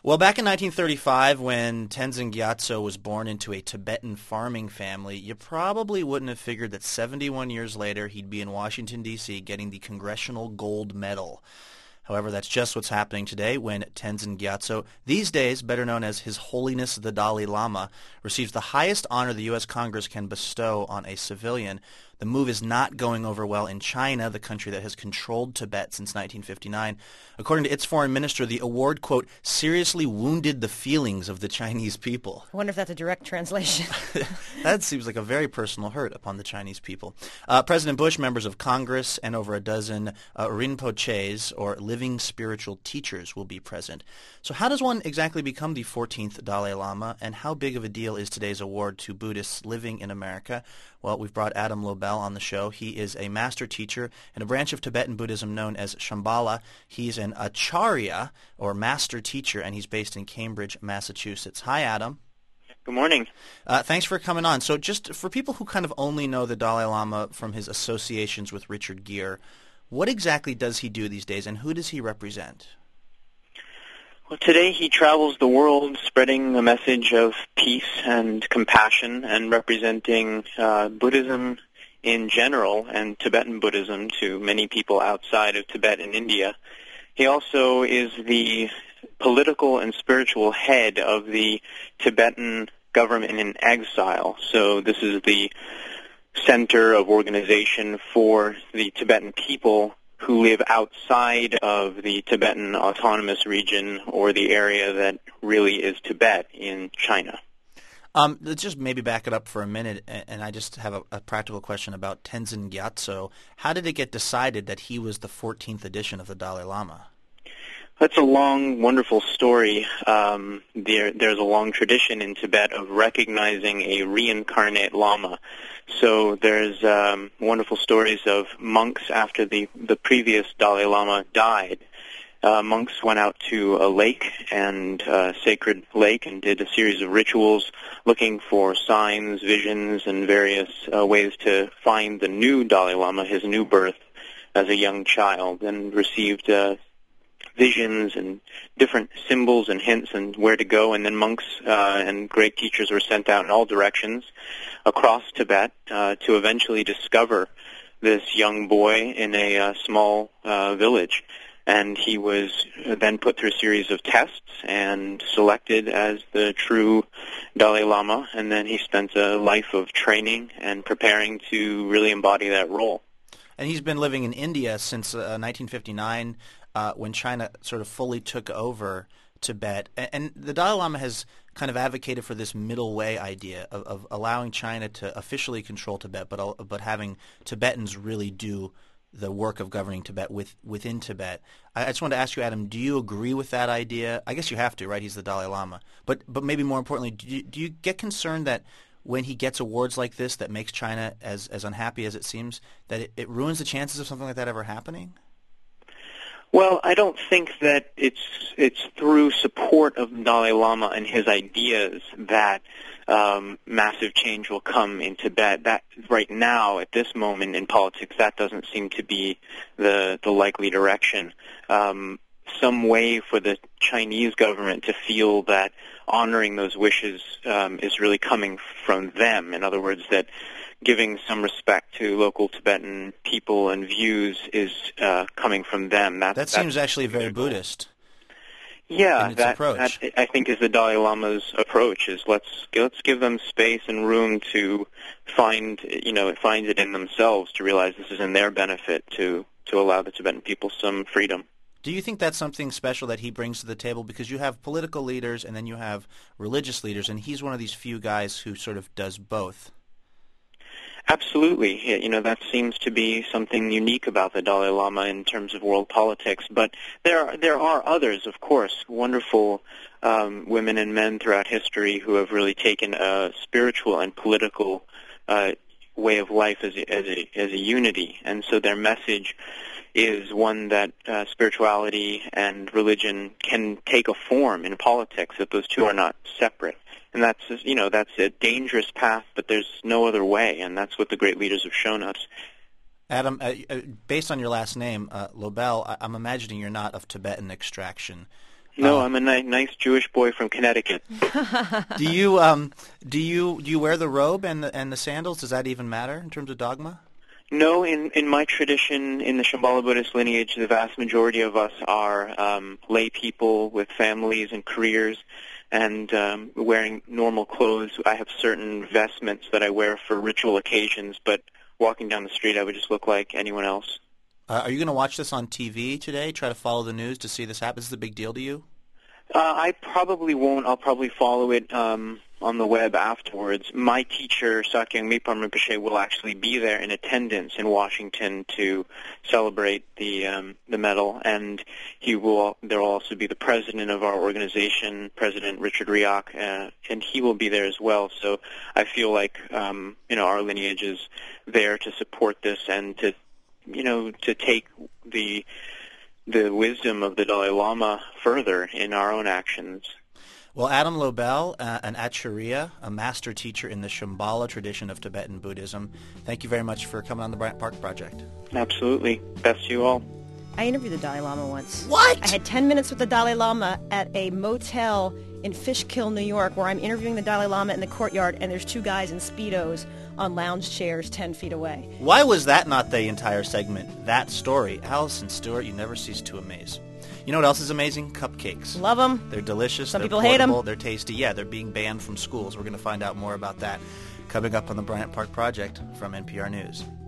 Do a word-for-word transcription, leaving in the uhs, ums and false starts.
Well, back in nineteen thirty-five, when Tenzin Gyatso was born into a Tibetan farming family, you probably wouldn't have figured that seventy-one years later he'd be in Washington, D C getting the Congressional Gold Medal. However, that's just what's happening today when Tenzin Gyatso, these days better known as His Holiness the Dalai Lama, receives the highest honor the U S Congress can bestow on a civilian. The move is not going over well in China, the country that has controlled Tibet since nineteen fifty-nine. According to its foreign minister, the award, quote, seriously wounded the feelings of the Chinese people. I wonder if that's a direct translation. That seems like a very personal hurt upon the Chinese people. Uh, President Bush, members of Congress, and over a dozen uh, Rinpoches, or living spiritual teachers, will be present. So how does one exactly become the fourteenth Dalai Lama, and how big of a deal is today's award to Buddhists living in America? Well, we've brought Adam Lobel on the show. He is a master teacher in a branch of Tibetan Buddhism known as Shambhala. He's an acharya, or master teacher, and he's based in Cambridge, Massachusetts. Hi, Adam. Good morning. Uh, thanks for coming on. So just for people who kind of only know the Dalai Lama from his associations with Richard Gere, what exactly does he do these days, and who does he represent? Well, today he travels the world spreading a message of peace and compassion and representing uh, Buddhism in general and Tibetan Buddhism to many people outside of Tibet and India. He also is the political and spiritual head of the Tibetan government in exile. So this is the center of organization for the Tibetan people who live outside of the Tibetan Autonomous Region or the area that really is Tibet in China. Um, let's just maybe back it up for a minute, and I just have a, a practical question about Tenzin Gyatso. How did it get decided that he was the fourteenth edition of the Dalai Lama? That's a long, wonderful story. Um, there, there's a long tradition in Tibet of recognizing a reincarnate Lama. So there's um, wonderful stories of monks after the, the previous Dalai Lama died. Uh, monks went out to a lake, and uh, sacred lake, and did a series of rituals looking for signs, visions, and various uh, ways to find the new Dalai Lama, his new birth as a young child, and received uh, visions and different symbols and hints and where to go. And then monks uh, and great teachers were sent out in all directions across Tibet uh, to eventually discover this young boy in a uh, small uh, village. And he was then put through a series of tests and selected as the true Dalai Lama. And then he spent a life of training and preparing to really embody that role. And he's been living in India since uh, nineteen fifty-nine, uh, when China sort of fully took over Tibet. And, and the Dalai Lama has kind of advocated for this middle way idea of, of allowing China to officially control Tibet, but but having Tibetans really do the work of governing Tibet with, within Tibet. I, I just wanted to ask you, Adam, do you agree with that idea? I guess you have to, right? He's the Dalai Lama. But but maybe more importantly, do you, do you get concerned that when he gets awards like this that makes China as, as unhappy as it seems, that it, it ruins the chances of something like that ever happening? Well, I don't think that it's it's through support of the Dalai Lama and his ideas that um, massive change will come in Tibet. That right now, at this moment in politics, that doesn't seem to be the the likely direction. Um, some way for the Chinese government to feel that honoring those wishes um, is really coming from them. In other words, that giving some respect to local Tibetan people and views is uh, coming from them. That, that seems actually very Buddhist. Yeah, in its that, approach. that I think is the Dalai Lama's approach. Is let's let's give them space and room to find you know find it in themselves to realize this is in their benefit to to allow the Tibetan people some freedom. Do you think that's something special that he brings to the table? Because you have political leaders and then you have religious leaders, and he's one of these few guys who sort of does both. Absolutely. You know, that seems to be something unique about the Dalai Lama in terms of world politics. But there are, there are others, of course, wonderful um, women and men throughout history who have really taken a spiritual and political uh, way of life as a, as a, as a unity. And so their message is one that uh, spirituality and religion can take a form in politics, that those two are not separate. And that's, you know, that's a dangerous path, but there's no other way, and that's what the great leaders have shown us. Adam, uh, based on your last name, uh, Lobel, I- I'm imagining you're not of Tibetan extraction. No, Uh, I'm a ni- nice Jewish boy from Connecticut. do you um do you do you wear the robe and the and the sandals? Does that even matter in terms of dogma? No, in, in my tradition, in the Shambhala Buddhist lineage, the vast majority of us are um, lay people with families and careers and um, wearing normal clothes. I have certain vestments that I wear for ritual occasions, but walking down the street, I would just look like anyone else. Uh, are you going to watch this on T V today? Try to follow the news to see this happen? Is this a big deal to you? Uh, I probably won't. I'll probably follow it um, on the web afterwards. My teacher, Sakyong Mipam Rinpoche, will actually be there in attendance in Washington to celebrate the um, the medal, and he will. There will also be the president of our organization, President Richard Rioch, uh, and he will be there as well. So I feel like um, you know our lineage is there to support this and to you know to take the the wisdom of the Dalai Lama further in our own actions. Well, Adam Lobel, uh, an Acharya, a master teacher in the Shambhala tradition of Tibetan Buddhism, thank you very much for coming on the Bryant Park Project. Absolutely. Best to you all. I interviewed the Dalai Lama once. What? I had ten minutes with the Dalai Lama at a motel in Fishkill, New York, where I'm interviewing the Dalai Lama in the courtyard, and there's two guys in Speedos on lounge chairs ten feet away. Why was that not the entire segment? That story. Alison Stewart, you never cease to amaze. You know what else is amazing? Cupcakes. Love them. They're delicious. Some they're people hate 'em. portable, They're tasty. Yeah, they're being banned from schools. We're going to find out more about that coming up on the Bryant Park Project from N P R News.